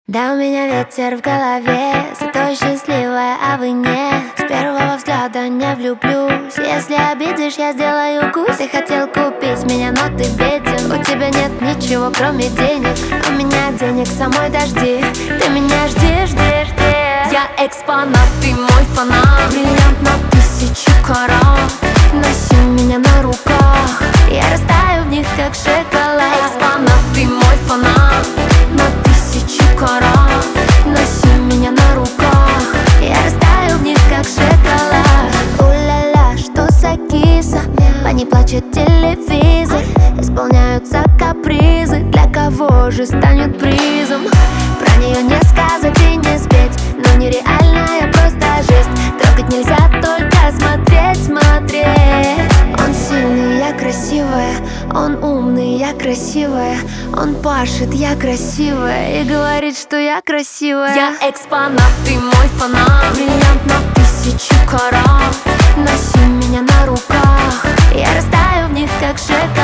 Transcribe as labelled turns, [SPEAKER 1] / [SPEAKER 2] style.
[SPEAKER 1] Да, у меня ветер в голове, зато счастливая, а вы нет. С первого взгляда не влюблюсь. Если обидишь, я сделаю кусь. Ты хотел купить меня, но ты беден. У тебя нет ничего, кроме денег. У меня денег самой дожди. Ты меня жди, жди, жди. Я экспонат, ты мой фанат. Бриллиант на 1000 карат. Носи меня на руках, я растаю в них, как шоколад. Экспонат, ты мой фанат. На 1000 карат. Носи меня на руках, я растаю в них, как шоколад. У-ля-ля, что за киса? По ней плачет телевизор. Исполняются капризы. Для кого же станет призом? Про нее не сказать и не спеть, но нереальная просто жесть. Трогать нельзя, только смотреть, смотреть. Он сильный, я красивая. Он умный, я красивая. Он пашет, я красивая. И говорит, что я красивая. Я экспонат, ты мой фанат. Бриллиант на 1000 карат. Носи меня на руках, я растаю в них, как шоколад.